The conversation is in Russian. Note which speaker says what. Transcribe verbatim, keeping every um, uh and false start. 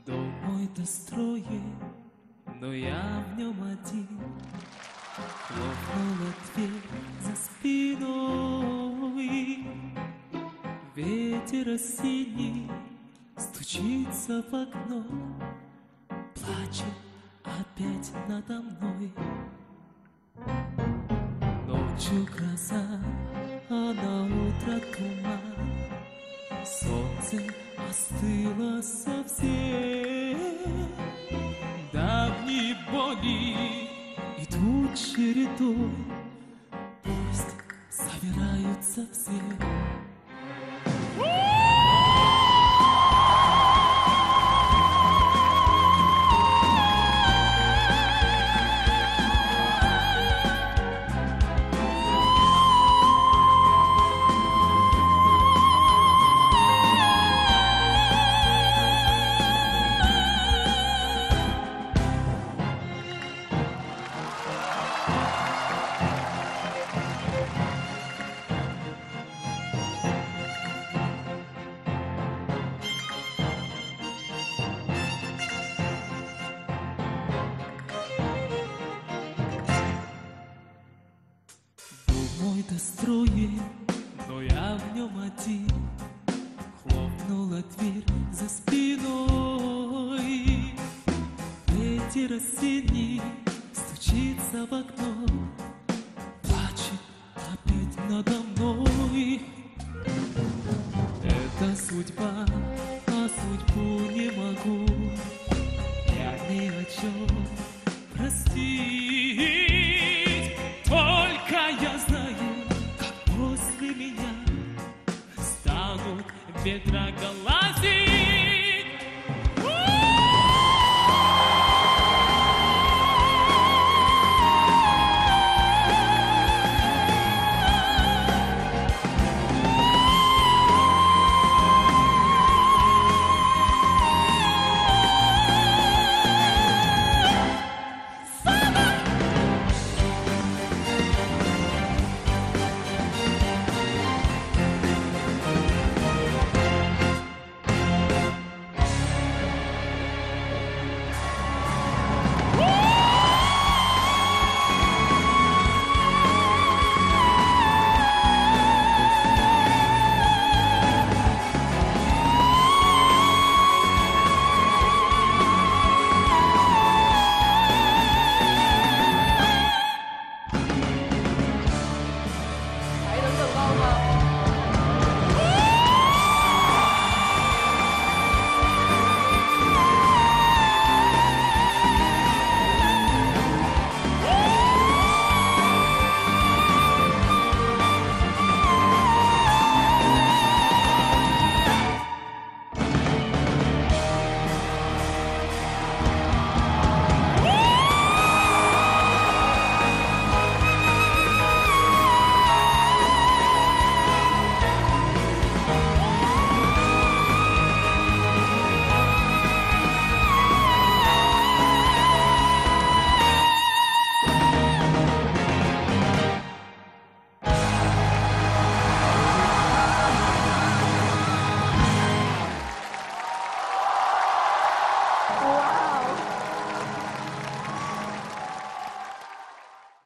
Speaker 1: Дом мой достроен, но я в нем один. Хлопнула дверь за спиной. Ветер осенний стучится в окно, плачет опять надо мной. Ночью гроза, а на утро туман. Солнце остыло совсем. Давние боли идут чередой, пусть собираются все. Мой достроен, но я в нем один. Хлопнула дверь за спиной. Ветер осенний стучится в окно, плачет опять надо мной. Это судьба, а судьбу не могу я ни о чем простить. Только я знаю, как после меня станут ветроголазить.